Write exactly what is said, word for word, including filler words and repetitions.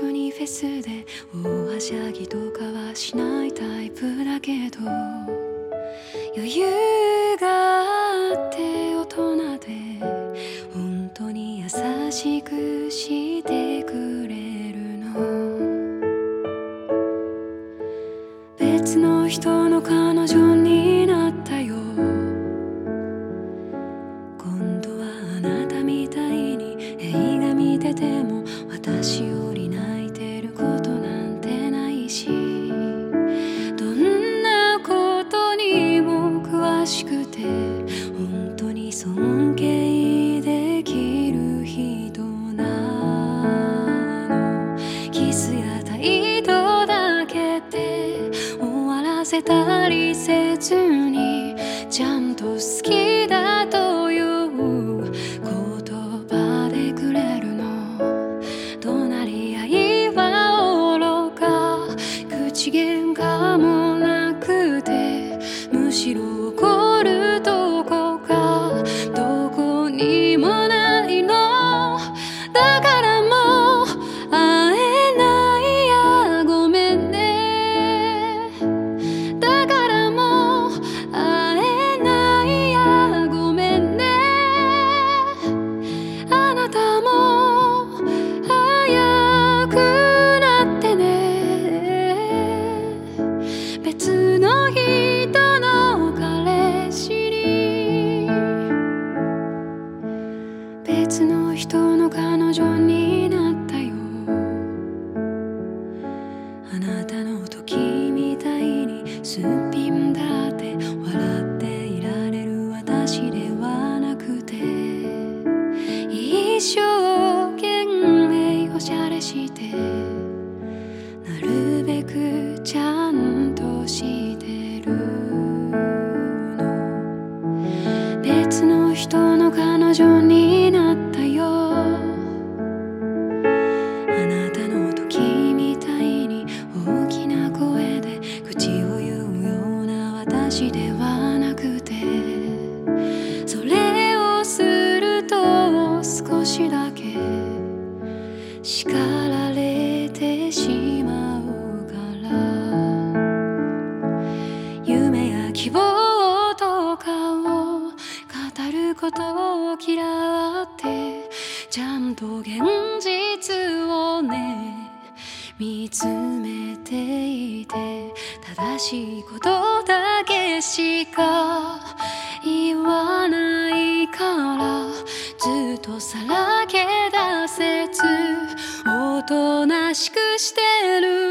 緒にフェスで大はしゃぎとかはしないタイプだけど、余裕があって大人で本当に優しくしてくれるの。別の人の彼女になったよ。今度はあなたみたいに映画見てても私より泣いてることなんてないし、どんなことにも詳しくて本当に尊敬できる人なの。キスや態度だけで終わらせたりせずに、ちゃんと好きだという言葉でくれるの。怒鳴り合いはおろか、口喧嘩もなくて、むしろ怒るとこがどこにもないの。だからもう会えないやごめんね。だからもう会えないやごめんね。あなたも早くなってね。別の人の彼氏に、別の人の彼女になったよ。あなたの時みたいにすっぴんだって笑っていられる私ではなくて、一生懸命おしゃれしてなるべくちゃんとしてるの。別の人の彼女になったよ。あなたの時みたいに大きな声で口を言うような私ではなくて、それをすると少しだけ叱られてしまうから、夢や希望とかを語ることを嫌って、ちゃんと現実をね見つめていて、正しいことだけしか言わないからずっとさらけ出せずおとなしくしてる